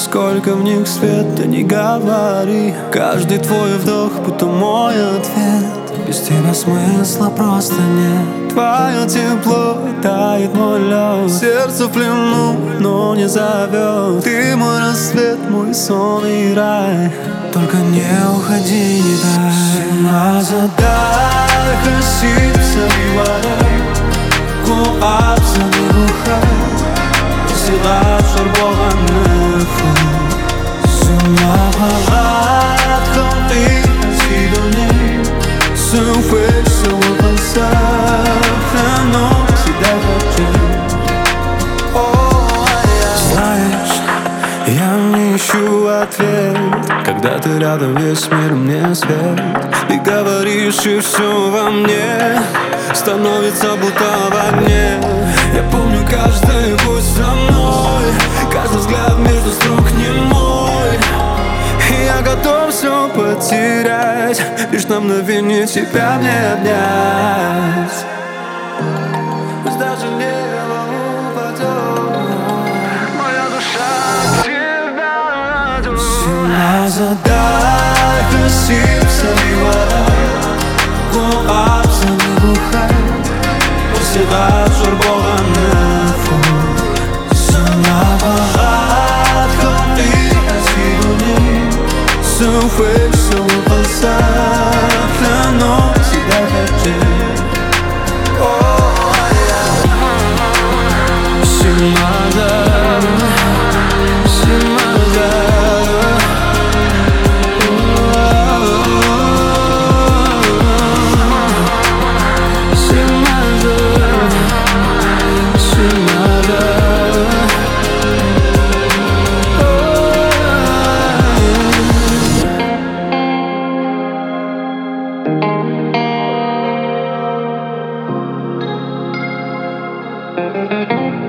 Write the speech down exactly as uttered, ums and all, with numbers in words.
Сколько в них света, не говори. Каждый твой вдох, будто мой ответ. Без тебя смысла просто нет. Твое тепло тает мой лед. Сердце в плену, но не зовет. Ты мой рассвет, мой сон и рай. Только не уходи, не дай. Задай, хасится и вода. Куапса не бухай. Сила шарбованная фу. Сuma parat konti sidoni. Sun fue solo pasar. Но всегда хочу. Знаешь, я не ищу ответ. Когда ты рядом, весь мир мне свет. Ты говоришь, и все во мне становится будто в огне. Я помню каждый путь со мной. Каждый взгляд между строк не мой. И я готов все потерять, лишь на мгновение тебя мне обнять. Пусть даже небо упадет, моя душа к тебя идет. Зима, задай, красився и вода. Куапса не бухай. Сила шарбованная фу. Сuma parat konti sidoni. Sun fue solo pasar. Но всегда хочу. Simada, Simada. Thank you.